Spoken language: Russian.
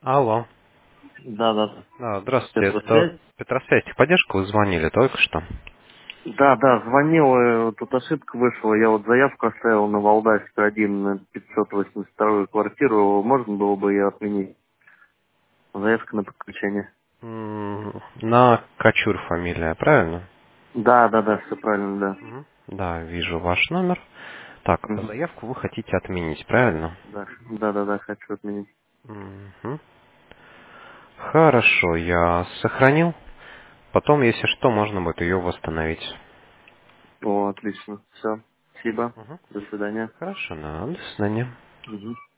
Алло. Да, да. Да, здравствуйте, это Петросвязь? Петросвязь, техподдержка, вы звонили только что. Да, да, звонил, тут ошибка вышла. Я вот заявку оставил на Валдайск 1 на 582 квартиру. Можно было бы ее отменить? Заявка на подключение. На Кочур фамилия, правильно? Да, да, да, все правильно, да. Мгм. Да, вижу ваш номер. Так, Мгм. заявку вы хотите отменить, правильно? Да, да, да, да, хочу отменить. Мгм. Хорошо, я сохранил. Потом, если что, можно будет ее восстановить. О, отлично. Все. Спасибо. Мгм. До свидания. Хорошо, да, до свидания. Мгм.